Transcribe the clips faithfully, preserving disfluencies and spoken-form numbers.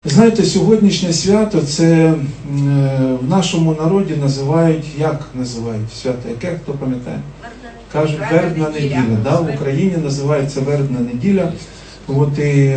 Знаєте, сьогоднішнє свято, це в нашому народі називають, як називають свято, яке, хто пам'ятає? Кажуть, вербна неділя. Да? В Україні називається вербна неділя. От і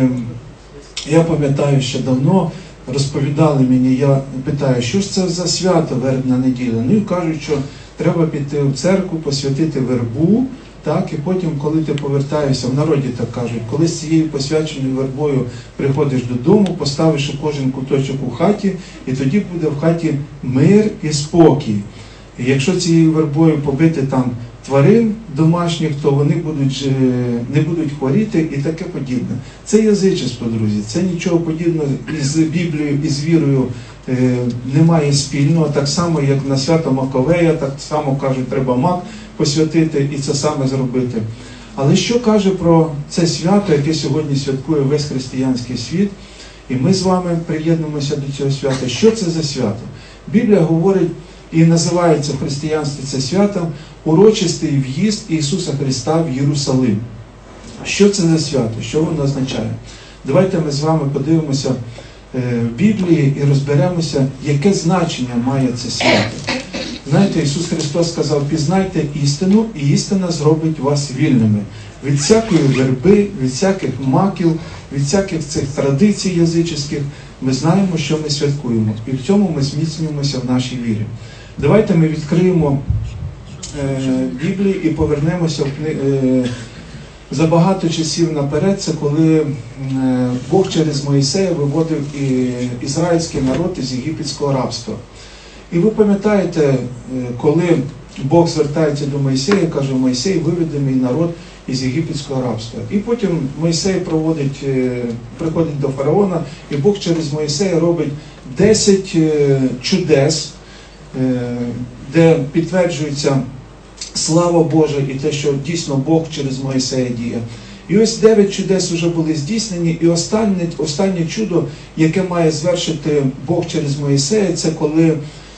я пам'ятаю, що давно розповідали мені, я питаю, що ж це за свято вербна неділя? Ну і кажуть, що треба піти в церкву, посвятити вербу, так, і потім, коли ти повертаєшся, в народі так кажуть, коли з цією посвяченою вербою приходиш додому, поставиш у кожен куточок у хаті, і тоді буде в хаті мир і спокій. І якщо цією вербою побити там тварин домашніх, то вони будуть, не будуть хворіти і таке подібне. Це язичество, друзі, це нічого подібного із Біблією, із вірою е, немає спільного, так само, як на свято Маковея, так само кажуть, треба мак посвятити і це саме зробити. Але що каже про це свято, яке сьогодні святкує весь християнський світ, і ми з вами приєднуємося до цього свята. Що це за свято? Біблія говорить, і називається в християнстві це свято урочистий в'їзд Ісуса Христа в Єрусалим. Що це за свято? Що воно означає? Давайте ми з вами подивимося в Біблії і розберемося, яке значення має це свято. Знаєте, Ісус Христос сказав, пізнайте істину, і істина зробить вас вільними. Від всякої верби, від всяких маків, від всяких цих традицій язичних ми знаємо, що ми святкуємо. І в цьому ми зміцнюємося в нашій вірі. Давайте ми відкриємо е, Біблію і повернемося в кни... е, за багато часів наперед. Це коли е, Бог через Моїсея виводив і ізраїльський народ із єгипетського рабства. І ви пам'ятаєте, коли Бог звертається до Мойсея, каже, Мойсей, виведи мій народ із єгипетського рабства. І потім Мойсей проводить, приходить до фараона, і Бог через Мойсея робить десять чудес, де підтверджується слава Божа і те, що дійсно Бог через Мойсея діє. І ось дев'ять чудес вже були здійснені, і останнє, останнє чудо, яке має звершити Бог через Мойсея, це коли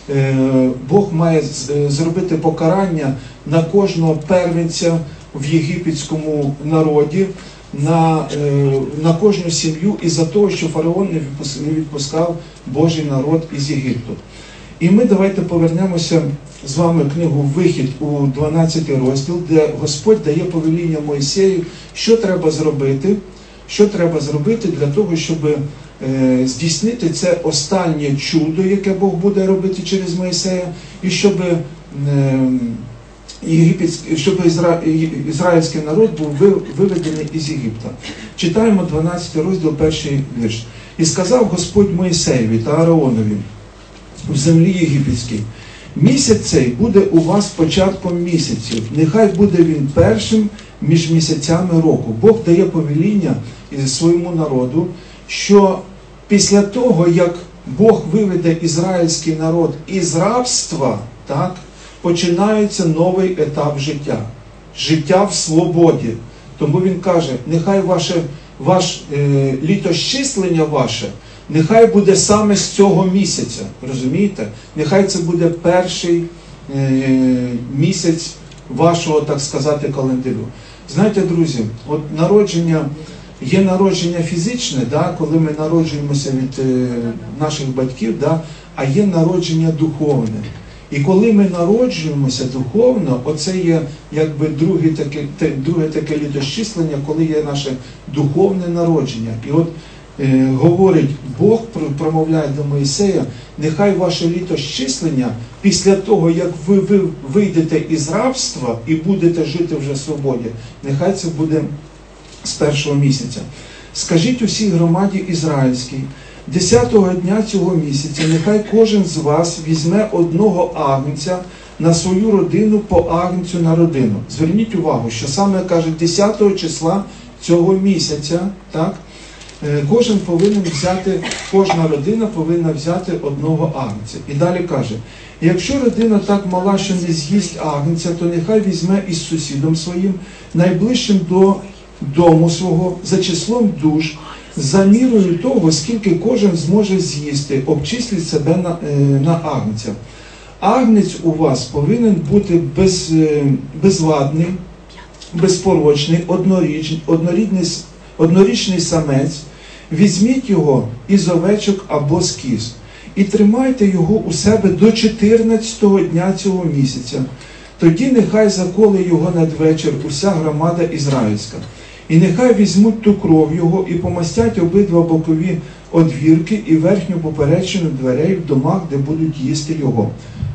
Бог має зробити покарання на кожного первенця в єгипетському народі, на, на кожну сім'ю із-за того, що фараон не відпускав Божий народ із Єгипту. І ми давайте повернемося з вами книгу «Вихід» у дванадцятий розділ, де Господь дає повеління Мойсею, що треба зробити, що треба зробити для того, щоб е, здійснити це останнє чудо, яке Бог буде робити через Мойсея, і щоб, е, єгипетський, щоб ізра, ізраїльський народ був виведений із Єгипта. Читаємо дванадцятий розділ, перший вірш. «І сказав Господь Мойсеєві та Ааронові в землі єгипетській, місяць цей буде у вас початком місяців, нехай буде він першим між місяцями року». Бог дає повеління своєму народу, що після того, як Бог виведе ізраїльський народ із рабства, так, починається новий етап життя. Життя в свободі. Тому він каже, нехай ваше, ваш е, літосчислення ваше, нехай буде саме з цього місяця, розумієте? Нехай це буде перший е, місяць вашого, так сказати, календарю. Знаєте, друзі, от народження, є народження фізичне, да, коли ми народжуємося від е, наших батьків, да, а є народження духовне. І коли ми народжуємося духовно, оце є якби друге таке, те, друге таке літосчислення, коли є наше духовне народження. І от е, говорить Бог, промовляє до Моїсея, нехай ваше літосчислення після того, як ви, ви вийдете із рабства і будете жити вже в свободі, нехай це буде з першого місяця. Скажіть усій громаді ізраїльській, десятого дня цього місяця нехай кожен з вас візьме одного агнця на свою родину по агнцю на родину. Зверніть увагу, що саме, каже, десятого числа цього місяця, так, кожен повинен взяти, кожна родина повинна взяти одного агнця. І далі каже, якщо родина так мала, що не з'їсть агнця, то нехай візьме із сусідом своїм, найближчим до дому свого, за числом душ, за мірою того, скільки кожен зможе з'їсти, обчисліть себе на, на агнця. Агнець у вас повинен бути без, безвадний, безпорочний, однорічний, однорідний, однорічний самець, Візьміть його із овечок або з кіз, і тримайте його у себе до чотирнадцятого дня цього місяця. Тоді нехай заколе його надвечір уся громада ізраїльська. І нехай візьмуть ту кров його і помастять обидва бокові одвірки і верхню поперечину дверей в домах, де будуть їсти його.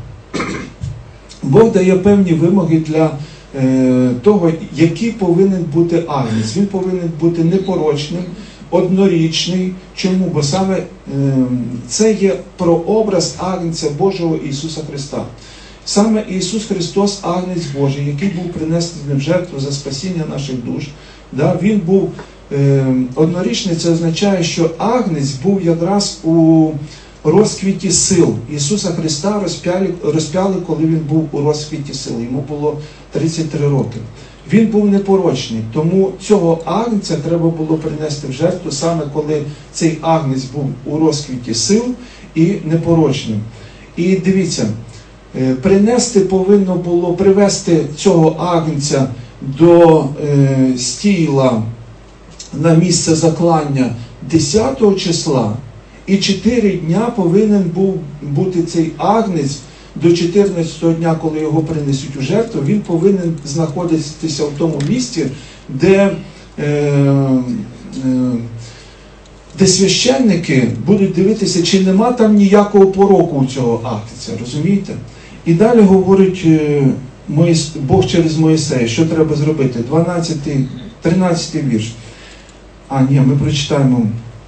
Бог дає певні вимоги для е, того, який повинен бути агнець. Він повинен бути непорочним, однорічний. Чому? Бо саме е, це є прообраз агнця Божого Ісуса Христа. Саме Ісус Христос, агнець Божий, який був принесений в жертву за спасіння наших душ, да, він був е, однорічний, це означає, що агнець був якраз у розквіті сил. Ісуса Христа розп'яли, розп'яли, коли він був у розквіті сил. Йому було тридцять три роки. Він був непорочний, тому цього агнця треба було принести в жертву саме коли цей агнець був у розквіті сил і непорочним. І дивіться, принести повинно було привести цього агнця до е, стійла на місце заклання десятого числа, і чотири дня повинен був бути цей агнець до чотирнадцятого дня, коли його принесуть у жертву, він повинен знаходитися в тому місці, де, е, е, де священники будуть дивитися, чи нема там ніякого пороку у цього агнця, розумієте? І далі говорить Бог через Моїсея, що треба зробити. дванадцятий, тринадцятий вірш. А, ні, ми прочитаємо.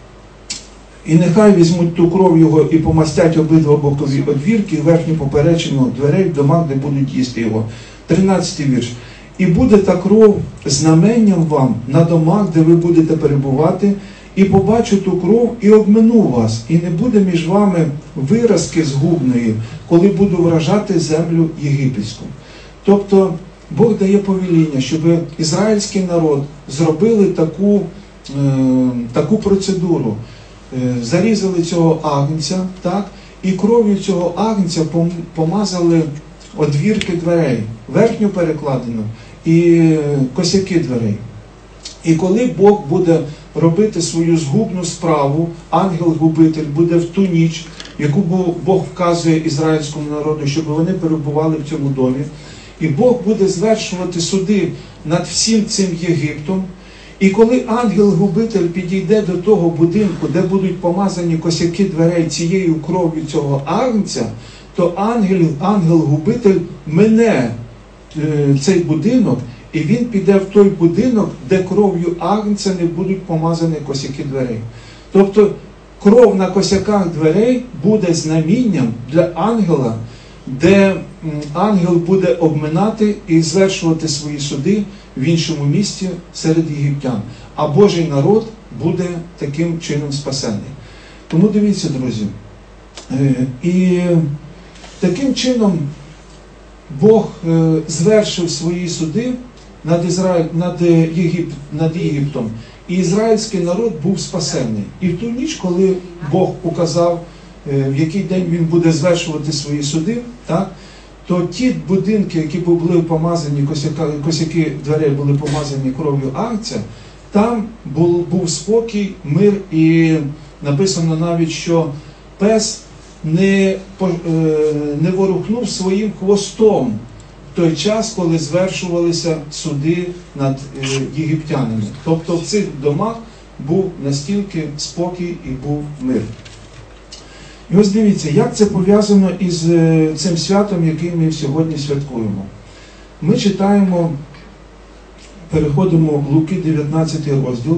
І нехай візьмуть ту кров його і помастять обидва бокові одвірки і верхню поперечину дверей в домах, де будуть їсти його. тринадцятий вірш. І буде та кров знаменням вам на домах, де ви будете перебувати, і побачу ту кров, і обмину вас, і не буде між вами виразки згубної, коли буду вражати землю єгипетську. Тобто, Бог дає повеління, щоб ізраїльський народ зробили таку, е, таку процедуру. Е, зарізали цього агнця, так, і кров'ю цього агнця помазали одвірки дверей, верхню перекладину і косяки дверей. І коли Бог буде робити свою згубну справу, ангел-губитель буде в ту ніч, яку Бог вказує ізраїльському народу, щоб вони перебували в цьому домі, і Бог буде звершувати суди над всім цим Єгиптом. І коли ангел-губитель підійде до того будинку, де будуть помазані косяки дверей цією кров'ю цього агнця, то ангел, ангел-губитель мине е, цей будинок, і він піде в той будинок, де кров'ю агнця не будуть помазані косяки дверей. Тобто кров на косяках дверей буде знамінням для ангела, де ангел буде обминати і звершувати свої суди в іншому місті серед єгиптян. А Божий народ буде таким чином спасений. Тому дивіться, друзі, і таким чином Бог звершив свої суди над, Ізраїль, над, Єгип, над Єгиптом, і ізраїльський народ був спасений. І в ту ніч, коли Бог указав, в який день він буде звершувати свої суди, так, то ті будинки, які були помазані, косяки, косяки дверей були помазані кров'ю агнця, там був, був спокій, мир, і написано навіть, що пес не, не ворухнув своїм хвостом в той час, коли звершувалися суди над єгиптянами. Тобто в цих домах був настільки спокій і був мир. І ось дивіться, як це пов'язано із цим святом, який ми сьогодні святкуємо. Ми читаємо, переходимо в Луки дев'ятнадцятий розділ.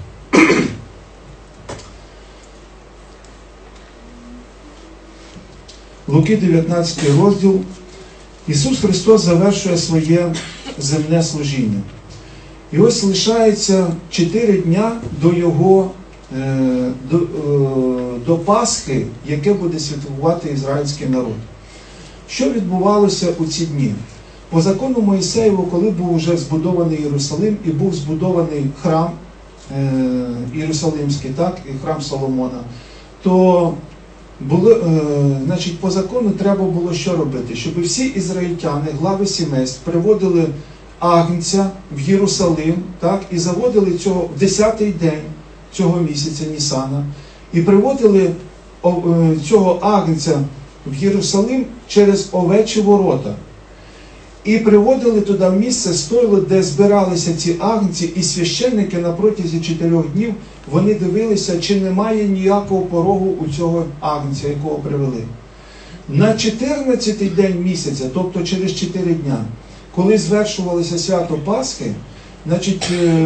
Луки дев'ятнадцятий розділ. Ісус Христос завершує своє земне служіння. І ось лишається чотири дня до Його До, до Пасхи, яке буде святкувати ізраїльський народ. Що відбувалося у ці дні? По закону Моїсеєву, коли був вже збудований Єрусалим і був збудований храм е, Єрусалимський, так, і храм Соломона, то було, е, значить, по закону треба було що робити? Щоб всі ізраїльтяни, глави сімейств, приводили агнця в Єрусалим, так, і заводили цього в десятий день цього місяця, Нісана, і приводили цього агнця в Єрусалим через овечі ворота. І приводили туди в місце стойло, де збиралися ці агнці, і священники на протязі чотирьох днів вони дивилися, чи немає ніякого порогу у цього агнця, якого привели. На чотирнадцятий день місяця, тобто через чотири дня, коли звершувалося свято Пасхи, значить,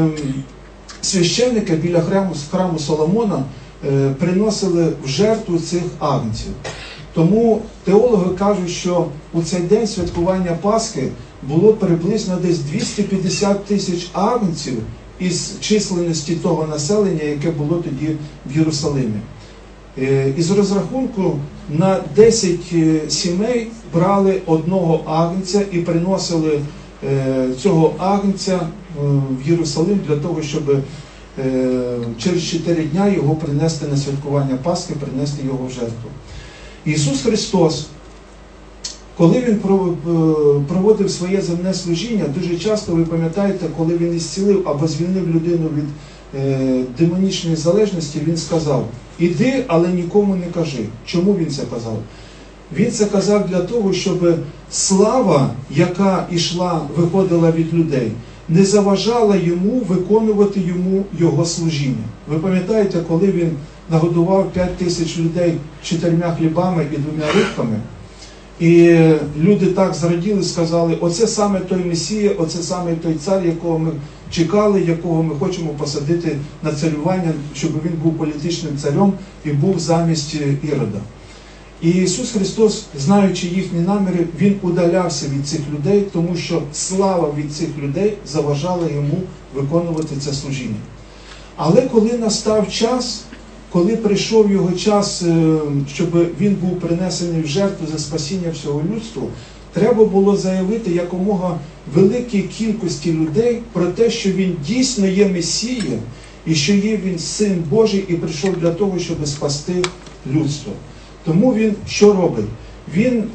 священники біля храму, храму Соломона приносили в жертву цих агнців. Тому теологи кажуть, що у цей день святкування Пасхи було приблизно десь двісті п'ятдесят тисяч агнців із численності того населення, яке було тоді в Єрусалимі. Із розрахунку на десять сімей брали одного агнця і приносили цього агнця в Єрусалим для того, щоб через чотири дня його принести на святкування Пасхи, принести його в жертву. Ісус Христос, коли Він проводив своє земне служіння, дуже часто, ви пам'ятаєте, коли Він ісцілив або звільнив людину від демонічної залежності, Він сказав: «Іди, але нікому не кажи». Чому Він це казав? Він це казав для того, щоб слава, яка ішла, виходила від людей, не заважала йому виконувати йому його служіння. Ви пам'ятаєте, коли він нагодував п'ять тисяч людей чотирма хлібами і двома рибками, і люди так зраділи, сказали: оце саме той Месія, оце саме той цар, якого ми чекали, якого ми хочемо посадити на царювання, щоб він був політичним царем і був замість Ірода. І Ісус Христос, знаючи їхні наміри, Він удалявся від цих людей, тому що слава від цих людей заважала йому виконувати це служіння. Але коли настав час, коли прийшов його час, щоб він був принесений в жертву за спасіння всього людства, треба було заявити якомога великій кількості людей про те, що він дійсно є Месія, і що є він Син Божий, і прийшов для того, щоб спасти людство. Тому він що робить? Він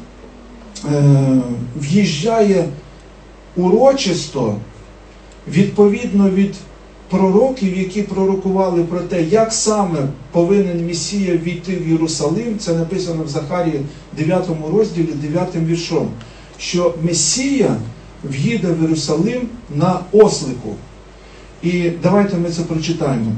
е, в'їжджає урочисто, відповідно від пророків, які пророкували про те, як саме повинен Месія війти в Єрусалим. Це написано в Захарії дев'ятому розділі, дев'ятим віршом, що Месія в'їде в Єрусалим на ослику. І давайте ми це прочитаємо.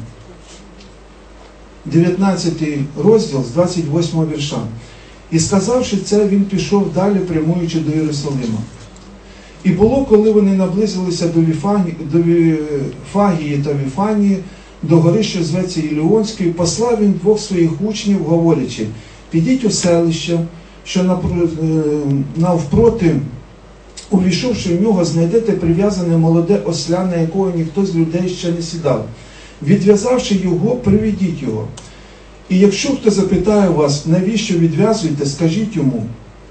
дев'ятнадцятий розділ з двадцять восьмого вірша. «І сказавши це, він пішов далі, прямуючи до Єрусалима. І було, коли вони наблизилися до Віфагії, до Віфагії та Віфанії, до гори, що зветься Іліонської, послав він двох своїх учнів, говорячи: підіть у селище, що навпроти, увійшовши в нього, знайдете прив'язане молоде осля, на якого ніхто з людей ще не сідав. Відв'язавши його, приведіть його. І якщо хто запитає вас, навіщо відв'язуєте, скажіть йому,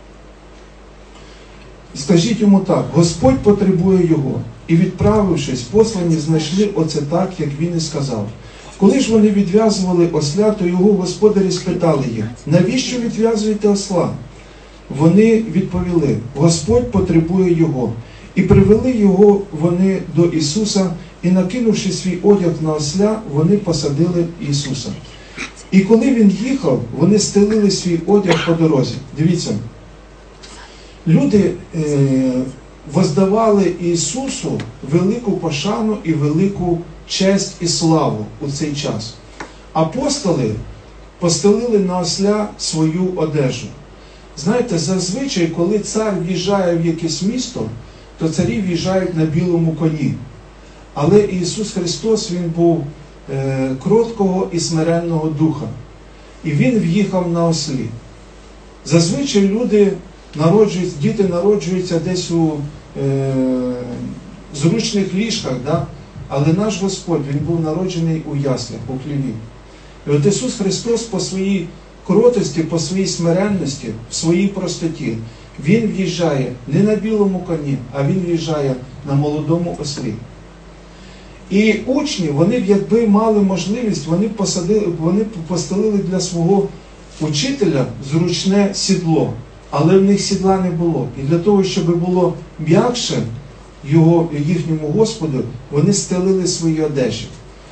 скажіть йому так: Господь потребує його. І відправившись, послані знайшли оце так, як він і сказав. Коли ж вони відв'язували осля, то його господарі спитали їх: навіщо відв'язуєте осла? Вони відповіли: Господь потребує його. І привели його вони до Ісуса, і, накинувши свій одяг на осля, вони посадили Ісуса. І коли він їхав, вони стелили свій одяг по дорозі. Дивіться, люди е, воздавали Ісусу велику пошану і велику честь і славу у цей час. Апостоли постелили на осля свою одежу. Знаєте, зазвичай, коли цар в'їжджає в якесь місто, то царі в'їжджають на білому коні. Але Ісус Христос, Він був е, кроткого і смиренного духа. І Він в'їхав на ослі. Зазвичай люди народжуються, діти народжуються десь у е, зручних ліжках, да? Але наш Господь, Він був народжений у яслях, у хліві. І от Ісус Христос по своїй кротості, по своїй смиренності, в своїй простоті, Він в'їжджає не на білому коні, а Він в'їжджає на молодому ослі. І учні, вони якби мали можливість, вони, посадили, вони постелили для свого учителя зручне сідло, але в них сідла не було. І для того, щоб було м'якше його, їхньому Господу, вони стелили свої одежі.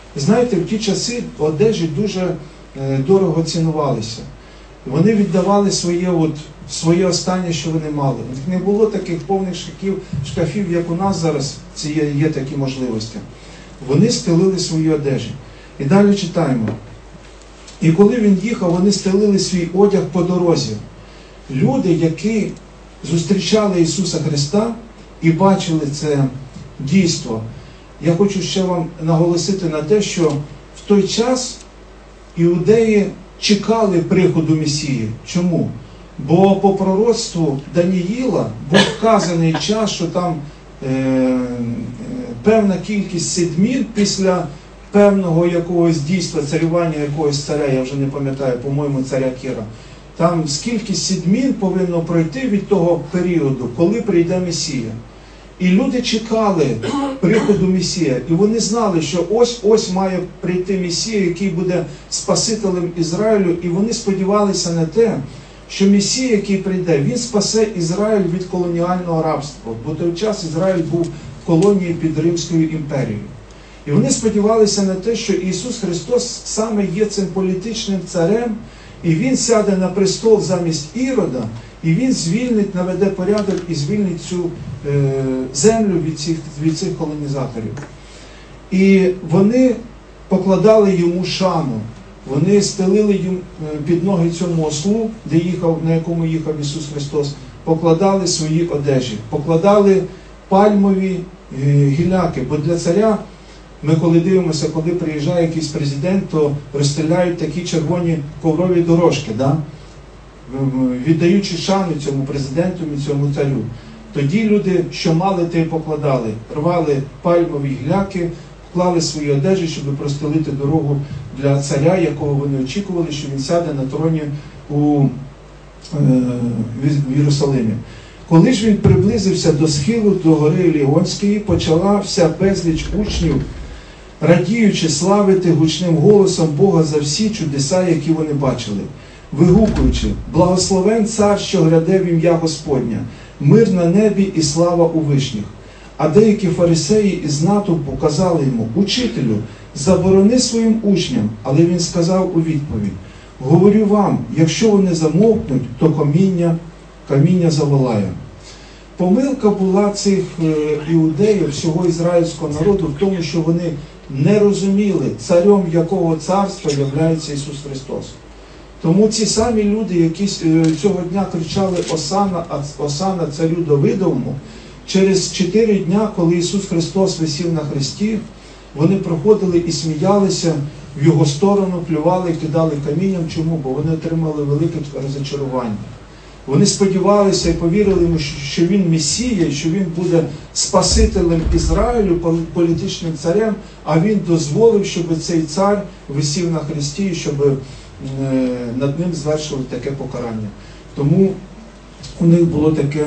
Знаєте, в ті часи одежі дуже дорого цінувалися. Вони віддавали своє, от, своє останнє, що вони мали. Не було таких повних шкафів, шкафів, як у нас зараз це є, є такі можливості. Вони стелили свої одежі. І далі читаємо. І коли він їхав, вони стелили свій одяг по дорозі. Люди, які зустрічали Ісуса Христа і бачили це дійство, я хочу ще вам наголосити на те, що в той час іудеї чекали приходу Месії. Чому? Бо по пророцтву Даніїла був вказаний час, що там е, певна кількість седмін після певного якогось дійства, царювання якогось царя, я вже не пам'ятаю, по-моєму, царя Кіра. Там скільки седмін повинно пройти від того періоду, коли прийде Месія. І люди чекали приходу Месія. І вони знали, що ось-ось має прийти Месія, який буде Спасителем Ізраїлю. І вони сподівалися на те, що Месія, який прийде, він спасе Ізраїль від колоніального рабства. Бо в той час Ізраїль був колонією під Римською імперією. І вони сподівалися на те, що Ісус Христос саме є цим політичним царем, і Він сяде на престол замість Ірода, і Він звільнить, наведе порядок і звільнить цю е, землю від цих, від цих колонізаторів. І вони покладали йому шану, вони стелили йому під ноги цьому ослу, де їхав, на якому їхав Ісус Христос, покладали свої одежі, покладали пальмові е, гіляки, бо для царя, ми коли дивимося, коли приїжджає якийсь президент, то розстріляють такі червоні коврові дорожки, да? Віддаючи шану цьому президенту і цьому царю. Тоді люди, що мали, те й покладали. Рвали пальмові гіляки, клали свої одежі, щоб простелити дорогу для царя, якого вони очікували, що він сяде на троні у е, в Єрусалимі. Коли ж він приблизився до схилу, до гори Лігонської, почала вся безліч учнів, радіючи, славити гучним голосом Бога за всі чудеса, які вони бачили, вигукуючи: «Благословен цар, що гряде в ім'я Господня, мир на небі і слава у вишніх». А деякі фарисеї із натовпу казали йому: «Учителю, заборони своїм учням». Але він сказав у відповідь: «Говорю вам, якщо вони замовкнуть, то каміння, каміння заволає». Помилка була цих іудеїв, всього ізраїльського народу, в тому, що вони не розуміли, царем якого царства являється Ісус Христос. Тому ці самі люди, які цього дня кричали «Осана, Осана царю Давидовому», через чотири дня, коли Ісус Христос висів на хресті, вони проходили і сміялися в Його сторону, плювали, кидали камінням. Чому? Бо вони отримали велике розчарування. Вони сподівалися і повірили йому, що він Месія, що він буде Спасителем Ізраїлю, політичним царем, а він дозволив, щоб цей цар висів на хресті, і щоб над ним звершили таке покарання. Тому у них було таке,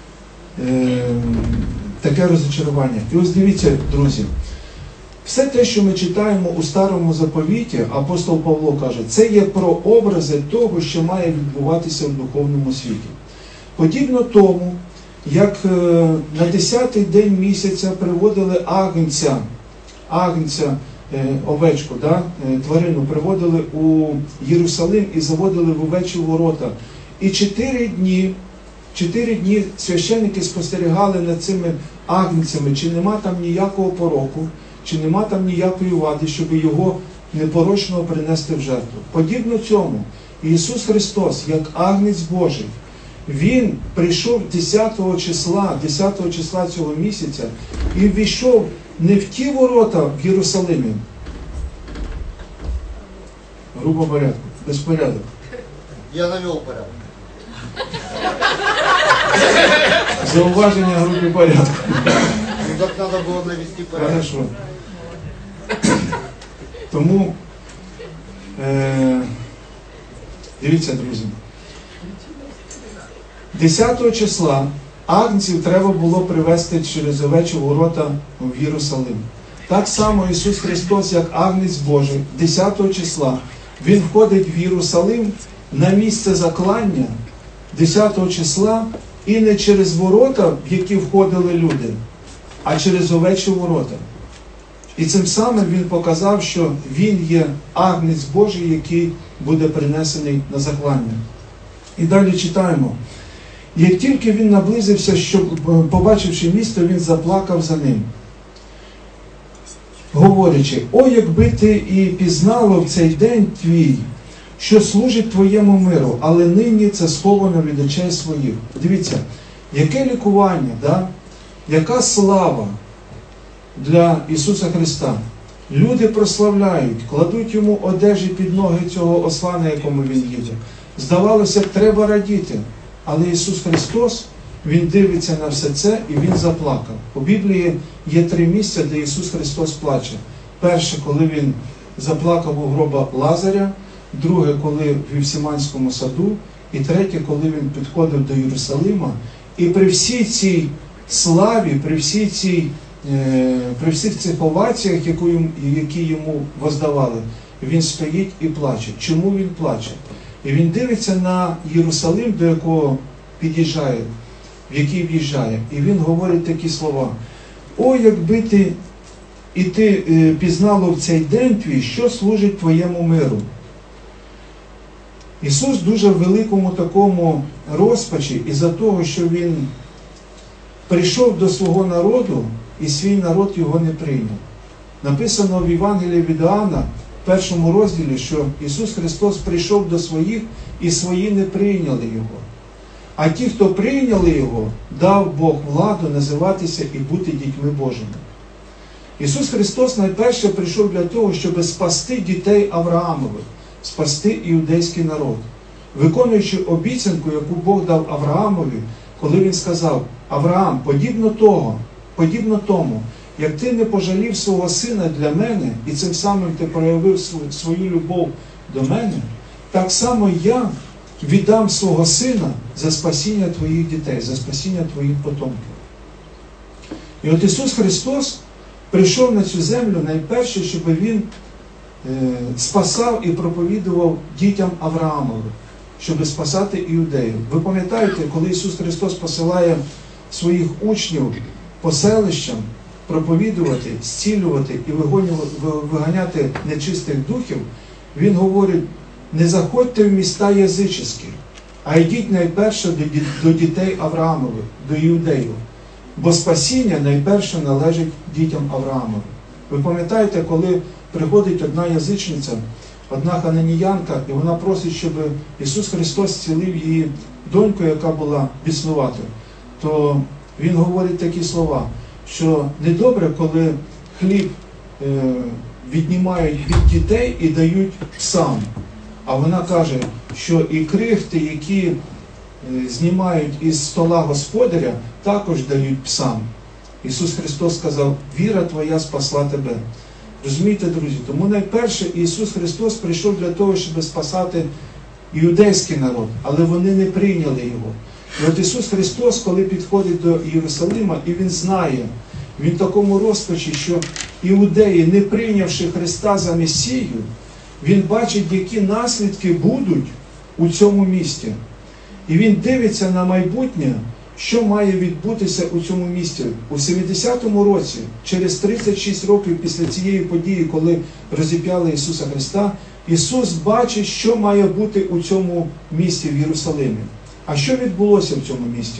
е, таке розчарування. І ось дивіться, друзі, все те, що ми читаємо у Старому Заповіті, апостол Павло каже, це є прообрази того, що має відбуватися в духовному світі. Подібно тому, як на десятий день місяця приводили агнця, агнця, овечку, да, тварину, приводили у Єрусалим і заводили в овечі ворота. І чотири дні, чотири дні священники спостерігали над цими агнцями, чи нема там ніякого пороку, чи нема там ніякої вади, щоб його непорочного принести в жертву. Подібно цьому, Ісус Христос, як агнець Божий, Він прийшов десятого числа, десятого числа цього місяця і ввійшов не в ті ворота в Єрусалимі, грубо порядку, безпорядок. Я навел порядок. Зауваження групи порядку. Ну так надо было навести порядок. Хорошо. Тому, е, дивіться, друзі, десятого числа агнців треба було привезти через овечі ворота в Єрусалим. Так само Ісус Христос, як агнець Божий, десятого числа, Він входить в Єрусалим на місце заклання десятого числа і не через ворота, в які входили люди, а через овечі ворота. І цим самим він показав, що він є агнець Божий, який буде принесений на заклання. І далі читаємо. Як тільки він наблизився, щоб, побачивши місто, він заплакав за ним, говорячи: «О, якби ти і пізнало в цей день твій, що служить твоєму миру, але нині це сховано від очей своїх». Дивіться, яке лікування, да? Яка слава для Ісуса Христа. Люди прославляють, кладуть йому одежі під ноги цього осла, на якому він їде. Здавалося б, треба радіти. Але Ісус Христос, Він дивиться на все це і Він заплакав. У Біблії є три місця, де Ісус Христос плаче. Перше, коли Він заплакав у гроба Лазаря. Друге, коли в Гефсиманському саду. І третє, коли Він підходив до Єрусалима. І при всій цій славі, при всій цій при всіх цих оваціях, які йому воздавали, він стоїть і плаче. Чому він плаче? І він дивиться на Єрусалим, до якого під'їжджає, в який в'їжджає. І він говорить такі слова: «О, якби ти і ти пізнало в цей день твій, що служить твоєму миру». Ісус дуже в великому такому розпачі із-за того, що Він прийшов до свого народу, і свій народ його не прийняв. Написано в Євангелії від Іоанна, в першому розділі, що Ісус Христос прийшов до своїх, і свої не прийняли Його. А ті, хто прийняли Його, дав Бог владу називатися і бути дітьми Божими. Ісус Христос найперше прийшов для того, щоб спасти дітей Авраамових, спасти іудейський народ, виконуючи обіцянку, яку Бог дав Авраамові, коли Він сказав: «Авраам, подібно того, подібно тому, як ти не пожалів свого сина для мене, і цим самим ти проявив свою любов до мене, так само я віддам свого сина за спасіння твоїх дітей, за спасіння твоїх потомків». І от Ісус Христос прийшов на цю землю найперше, щоб Він е, спасав і проповідував дітям Авраамових, щоб спасати іудеїв. Ви пам'ятаєте, коли Ісус Христос посилає своїх учнів по селищам проповідувати, зцілювати і виганяти нечистих духів, Він говорить: «Не заходьте в міста язичські, а йдіть найперше до дітей Авраамових, до іудеїв, бо спасіння найперше належить дітям Авраамових». Ви пам'ятаєте, коли приходить одна язичниця, одна хананіянка, і вона просить, щоб Ісус Христос зцілив її доньку, яка була біснуватою, то Він говорить такі слова, що недобре, коли хліб е, віднімають від дітей і дають псам. А вона каже, що і крихти, які е, знімають із стола господаря, також дають псам. Ісус Христос сказав: «Віра твоя спасла тебе». Розумієте, друзі? Тому найперше Ісус Христос прийшов для того, щоб спасати іудейський народ, але вони не прийняли Його. І от Ісус Христос, коли підходить до Єрусалима, і Він знає, Він в такому розпачі, що іудеї, не прийнявши Христа за Месію, Він бачить, які наслідки будуть у цьому місті. І Він дивиться на майбутнє, що має відбутися у цьому місті. У сімдесятому році, через тридцять шість років після цієї події, коли розіп'яли Ісуса Христа, Ісус бачить, що має бути у цьому місті, в Єрусалимі. А що відбулося в цьому місті?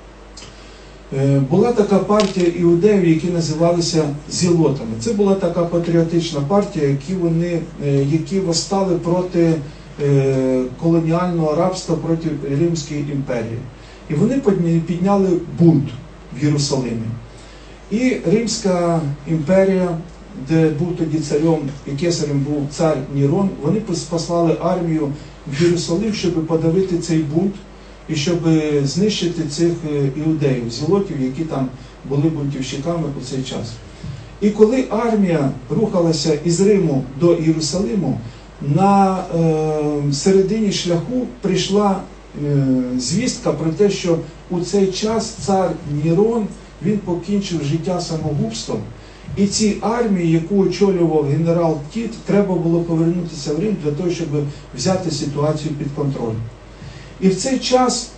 Була така партія іудеїв, які називалися зілотами. Це була така патріотична партія, які вони, які восстали проти колоніального рабства, проти Римської імперії. І вони підняли бунт в Єрусалимі. І Римська імперія, де був тоді царем і кесарем був цар Нірон, вони послали армію в Єрусалим, щоб подавити цей бунт і щоб знищити цих іудеїв, зілотів, які там були бунтівщиками у цей час. І коли армія рухалася із Риму до Єрусалиму, на е, середині шляху прийшла е, звістка про те, що у цей час цар Нірон, він покінчив життя самогубством. І цій армії, яку очолював генерал Тіт, треба було повернутися в Рим для того, щоб взяти ситуацію під контроль. І в цей час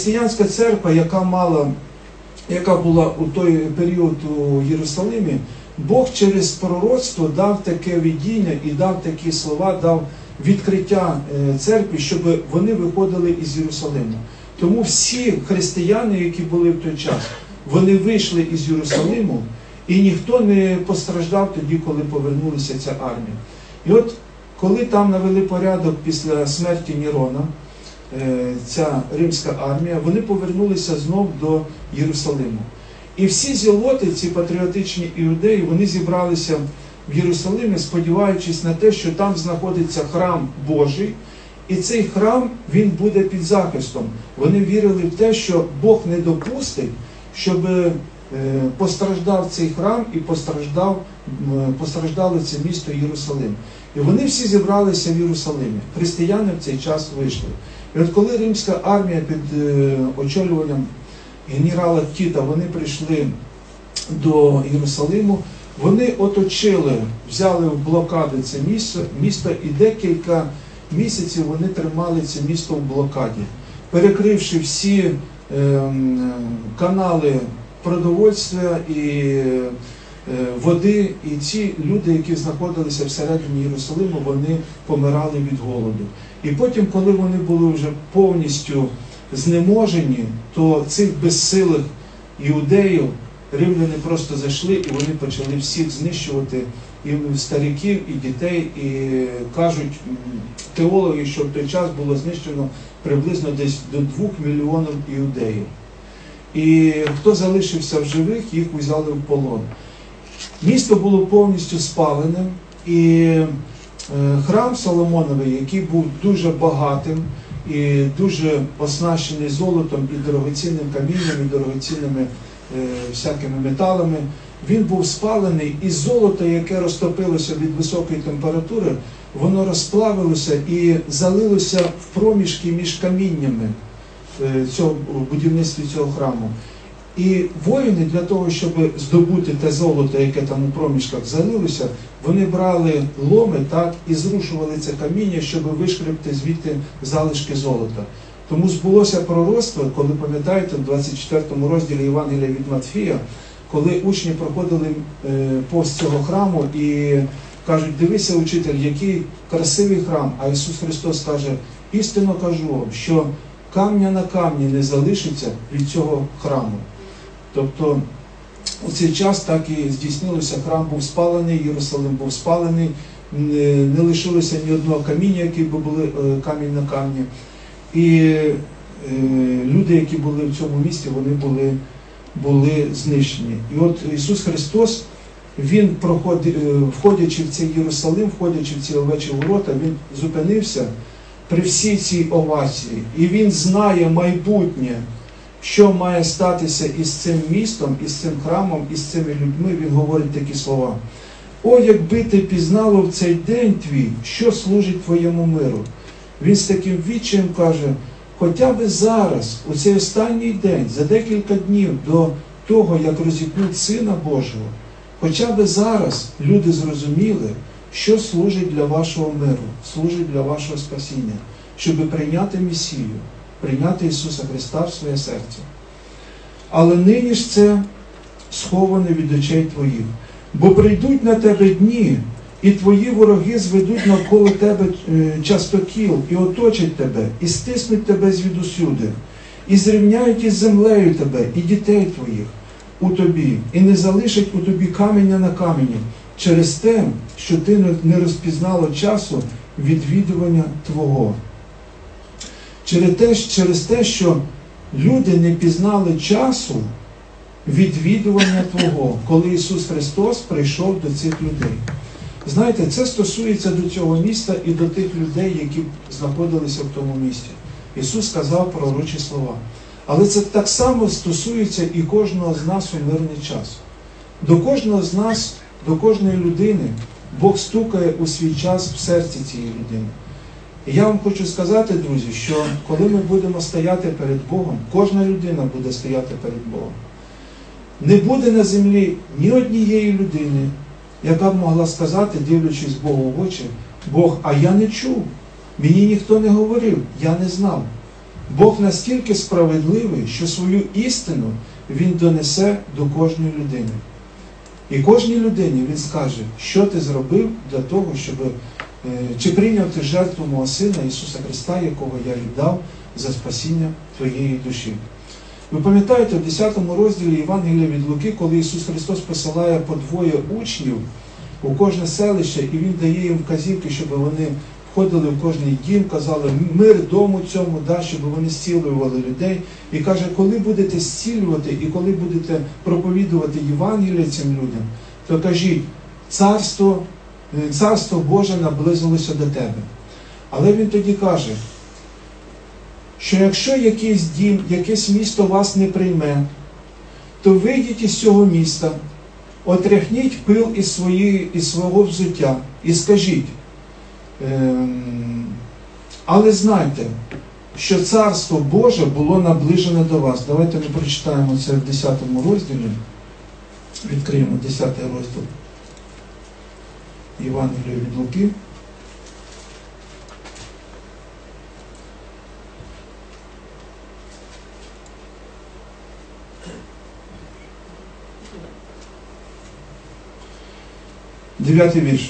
християнська церква, яка мала, яка була у той період у Єрусалимі, Бог через пророцтво дав таке видіння і дав такі слова, дав відкриття церкві, щоб вони виходили із Єрусалиму. Тому всі християни, які були в той час, вони вийшли із Єрусалиму, і ніхто не постраждав тоді, коли повернулася ця армія. І от коли там навели порядок після смерті Нерона, ця римська армія, вони повернулися знов до Єрусалиму. І всі зілоти, ці патріотичні іудеї, вони зібралися в Єрусалимі, сподіваючись на те, що там знаходиться храм Божий, і цей храм, він буде під захистом. Вони вірили в те, що Бог не допустить, щоб постраждав цей храм і постраждав, постраждало це місто Єрусалим. І вони всі зібралися в Єрусалимі. Християни в цей час вийшли. І от коли римська армія під очолюванням генерала Тіта, вони прийшли до Єрусалиму, вони оточили, взяли в блокади це місто, місто і декілька місяців вони тримали це місто в блокаді, перекривши всі е, канали продовольства і е, води, і ці люди, які знаходилися всередині Єрусалиму, вони помирали від голоду. І потім, коли вони були вже повністю знеможені, то цих безсилих іудеїв римляни просто зайшли і вони почали всіх знищувати, і стариків, і дітей, і кажуть теологи, що в той час було знищено приблизно десь до двох мільйонів іудеїв. І хто залишився в живих, їх взяли в полон. Місто було повністю спалене, і храм Соломоновий, який був дуже багатим і дуже оснащений золотом і дорогоцінним камінням, і дорогоцінними е, всякими металами, він був спалений, і золото, яке розтопилося від високої температури, воно розплавилося і залилося в проміжки між каміннями е, цього, в будівництві цього храму. І воїни для того, щоб здобути те золото, яке там у проміжках залилося, вони брали ломи, так, і зрушували це каміння, щоб вишкребти звідти залишки золота. Тому збулося пророцтво, коли, пам'ятаєте, в двадцять четвертому розділі Євангелія від Матфія, коли учні проходили повз цього храму і кажуть: дивися, учитель, який красивий храм. А Ісус Христос каже: істинно кажу вам, що камня на камні не залишиться від цього храму. Тобто у цей час так і здійснилося, храм був спалений, Єрусалим був спалений, не лишилося ні одного каміння, які б були камінь на камні. І люди, які були в цьому місті, вони були, були знищені. І от Ісус Христос, Він, входячи в цей Єрусалим, входячи в ці овечі ворота, Він зупинився при всій цій овації. І Він знає майбутнє, що має статися із цим містом, із цим храмом, із цими людьми. Він говорить такі слова: «О, якби ти пізнало в цей день твій, що служить твоєму миру». Він з таким відчаєм каже: хоча б зараз, у цей останній день, за декілька днів до того, як розіпнуть Сина Божого, хоча б зараз люди зрозуміли, що служить для вашого миру, служить для вашого спасіння, щоб прийняти Месію, прийняти Ісуса Христа в своє серце. Але нині ж це сховане від очей твоїх, бо прийдуть на тебе дні, і твої вороги зведуть навколо тебе частокіл, і оточать тебе, і стиснуть тебе звідусюди, і зрівняють із землею тебе, і дітей твоїх у тобі, і не залишать у тобі каменя на камені, через те, що ти не розпізнало часу відвідування твого. Через те, через те, що люди не пізнали часу відвідування твого, коли Ісус Христос прийшов до цих людей. Знаєте, це стосується до цього міста і до тих людей, які знаходилися в тому місті. Ісус сказав пророчі слова. Але це так само стосується і кожного з нас у мирний час. До кожного з нас, до кожної людини Бог стукає у свій час в серці цієї людини. І я вам хочу сказати, друзі, що коли ми будемо стояти перед Богом, кожна людина буде стояти перед Богом. Не буде на землі ні однієї людини, яка б могла сказати, дивлячись Богу в очі: Бог, а я не чув, мені ніхто не говорив, я не знав. Бог настільки справедливий, що свою істину Він донесе до кожної людини. І кожній людині він скаже, що ти зробив для того, щоб, чи прийняв ти жертву мого Сина Ісуса Христа, якого я віддав за спасіння твоєї душі. Ви пам'ятаєте, в десятому розділі Євангелія від Луки, коли Ісус Христос посилає по двоє учнів у кожне селище, і Він дає їм вказівки, щоб вони входили в кожний дім, казали мир дому цьому, да, щоб вони зцілювали людей. І каже, коли будете зцілювати і коли будете проповідувати Євангеліє цим людям, то кажіть, царство, царство Боже наблизилося до тебе. Але він тоді каже, що якщо якийсь дім, якесь місто вас не прийме, то вийдіть із цього міста, отряхніть пил із, свої, із свого взуття і скажіть, ем, але знайте, що Царство Боже було наближене до вас. Давайте ми прочитаємо це в десятому розділі. Відкриємо десятий розділ Євангелія від Луки. Дев'ятий вірш.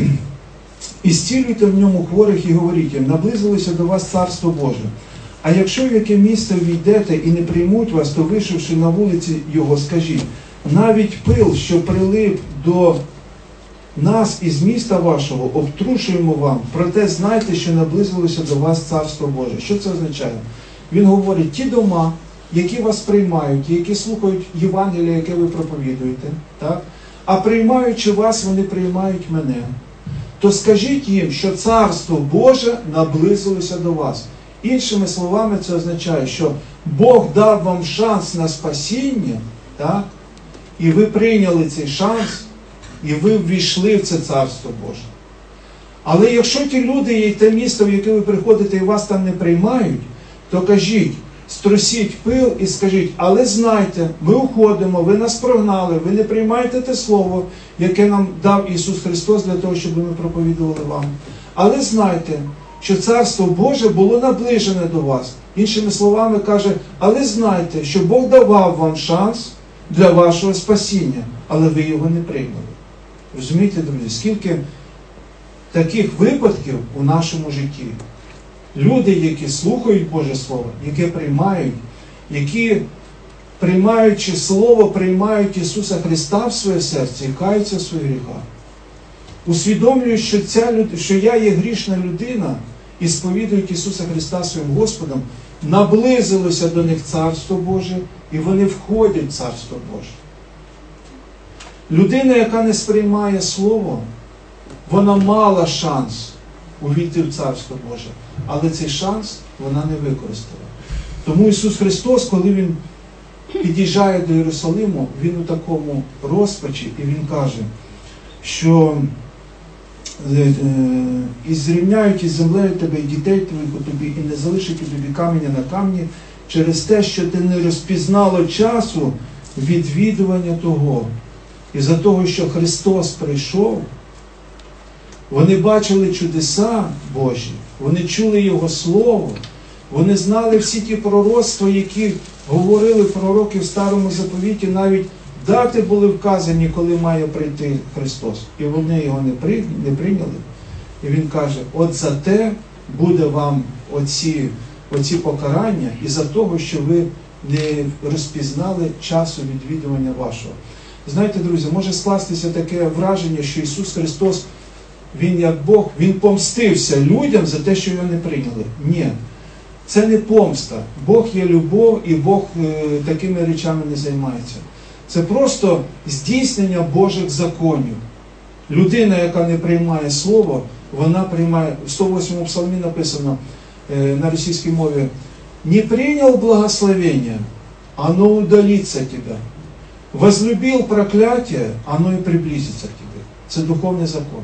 «І зцілюйте в ньому хворих і говоріть їм, наблизилося до вас Царство Боже. А якщо в яке місто війдете і не приймуть вас, то вийшовши на вулиці його, скажіть, навіть пил, що прилип до нас із міста вашого, обтрушуємо вам, проте знайте, що наблизилося до вас Царство Боже». Що це означає? Він говорить, ті дома, які вас приймають, які слухають Євангелія, яке ви проповідуєте, так? А приймаючи вас, вони приймають мене, то скажіть їм, що Царство Боже наблизилося до вас. Іншими словами, це означає, що Бог дав вам шанс на спасіння, так? І ви прийняли цей шанс, і ви ввійшли в це Царство Боже. Але якщо ті люди і те місто, в яке ви приходите, і вас там не приймають, то кажіть, струсіть пил і скажіть, але знайте, ми уходимо, ви нас прогнали, ви не приймаєте те слово, яке нам дав Ісус Христос для того, щоб ми проповідували вам. Але знайте, що Царство Боже було наближене до вас. Іншими словами каже, але знайте, що Бог давав вам шанс для вашого спасіння, але ви його не прийняли. Розумієте, друзі, скільки таких випадків у нашому житті. Люди, які слухають Боже Слово, які приймають, які, приймаючи Слово, приймають Ісуса Христа в своє серце і каються в своїх гріхах. Усвідомлюють, що, ця люд... що я є грішна людина і сповідують Ісуса Христа своїм Господом, наблизилося до них Царство Боже, і вони входять в Царство Боже. Людина, яка не сприймає Слово, вона мала шанс увійти в Царство Боже. Але цей шанс вона не використала. Тому Ісус Христос, коли Він під'їжджає до Єрусалиму, Він у такому розпачі, і Він каже, що і зрівняють із землею тебе, і дітей твоїх у тобі, і не залишить у тобі каменя на камні, через те, що ти не розпізнало часу відвідування того. І за того, що Христос прийшов, вони бачили чудеса Божі, вони чули Його Слово, вони знали всі ті пророцтва, які говорили пророки в Старому Заповіті, навіть дати були вказані, коли має прийти Христос. І вони його не прийняли. І Він каже, от за те буде вам оці, оці покарання, і за того, що ви не розпізнали часу відвідування вашого. Знаєте, друзі, може скластися таке враження, що Ісус Христос, Він як Бог, Він помстився людям за те, що його не прийняли. Ні, це не помста. Бог є любов, і Бог е, такими речами не займається. Це просто здійснення Божих законів. Людина, яка не приймає Слово, вона приймає, в сто восьмому псалмі написано е, на російській мові, «Не принял благословение, оно удалится от тебя. Возлюбил проклятие, оно и приблизится к тебе». Це духовний закон.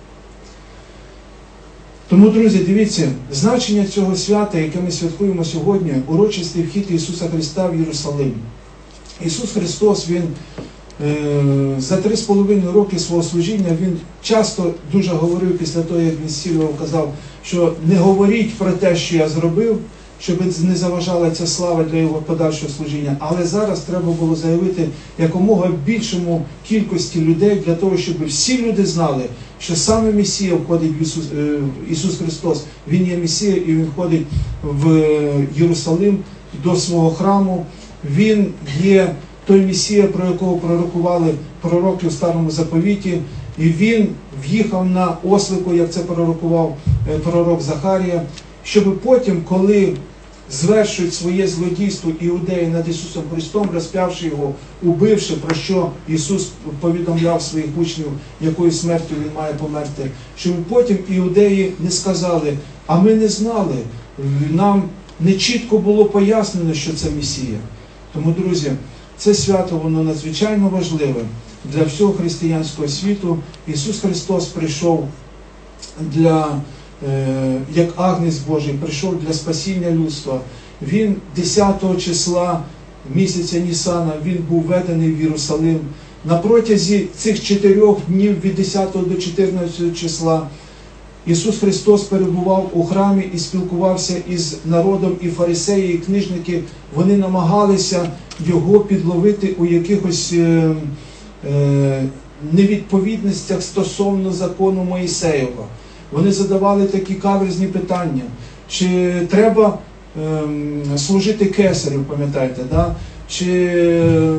Тому, друзі, дивіться, значення цього свята, яке ми святкуємо сьогодні, урочистий вхід Ісуса Христа в Єрусалим. Ісус Христос, Він е, за три з половиною роки свого служіння, Він часто дуже говорив після того, як Він зцілював, казав, що не говоріть про те, що я зробив, щоб не заважала ця слава для його подальшого служіння. Але зараз треба було заявити якомога більшому кількості людей для того, щоб всі люди знали, що саме Месія входить в Ісус, Ісус Христос. Він є Месія і Він входить в Єрусалим до свого храму. Він є той Месія, про якого пророкували пророки в Старому Заповіті. І він в'їхав на ослику, як це пророкував пророк Захарія, щоб потім, коли звершують своє злодійство іудеї над Ісусом Христом, розп'явши його, убивши, про що Ісус повідомляв своїх учнів, якою смертю Він має померти, щоб потім іудеї не сказали, а ми не знали, нам не чітко було пояснено, що це Месія. Тому, друзі, це свято, воно надзвичайно важливе для всього християнського світу. Ісус Христос прийшов для, е, як Агнець Божий, прийшов для спасіння людства. Він десятого числа місяця Нісана, він був введений в Єрусалим. На протязі цих чотирьох днів від десятого до чотирнадцятого числа Ісус Христос перебував у храмі і спілкувався із народом, і фарисеї, і книжники, вони намагалися його підловити у якихось е, е, невідповідностях стосовно закону Моїсеєва. Вони задавали такі каверзні питання, чи треба е, служити кесарю, пам'ятаєте, да? Чи е,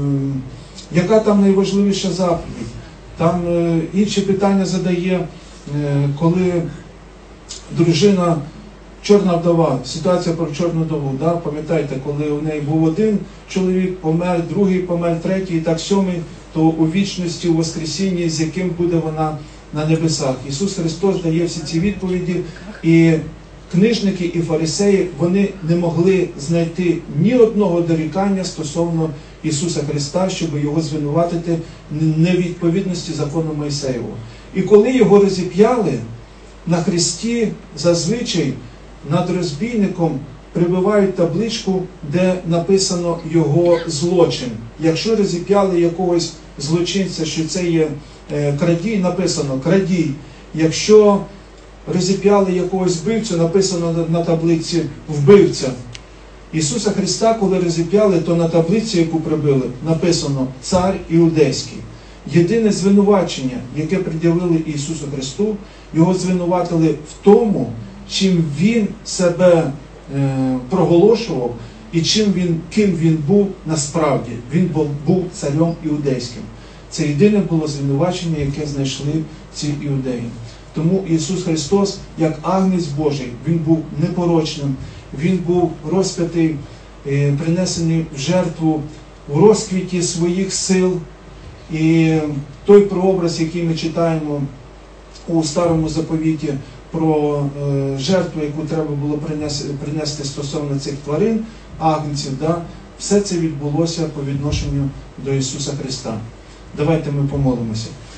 яка там найважливіша заповідь? Там е, інші питання задає, коли дружина, чорна вдова, ситуація про чорну вдову, да? Пам'ятаєте, коли у неї був один чоловік, помер, другий помер, третій, і так сьомий, то у вічності, у воскресінні, з яким буде вона на небесах. Ісус Христос дає всі ці відповіді, і книжники, і фарисеї, вони не могли знайти ні одного дорікання стосовно Ісуса Христа, щоб його звинуватити в невідповідності закону Мойсеєвого. І коли його розіп'яли, на хресті зазвичай над розбійником прибивають табличку, де написано його злочин. Якщо розіп'яли якогось злочинця, що це є е, крадій, написано крадій. Якщо розіп'яли якогось вбивцю, написано на, на таблиці вбивця. Ісуса Христа, коли розіп'яли, то на таблиці, яку прибили, написано цар іудейський. Єдине звинувачення, яке пред'явили Ісусу Христу, його звинуватили в тому, чим Він себе е, проголошував і чим він, ким Він був насправді. Він був, був царем іудейським. Це єдине було звинувачення, яке знайшли ці іудеї. Тому Ісус Христос, як Агнець Божий, Він був непорочним, Він був розп'ятий, е, принесений в жертву в розквіті своїх сил. І той прообраз, який ми читаємо у Старому Заповіті про е, жертву, яку треба було принести, принести стосовно цих тварин, агнців, да, все це відбулося по відношенню до Ісуса Христа. Давайте ми помолимося.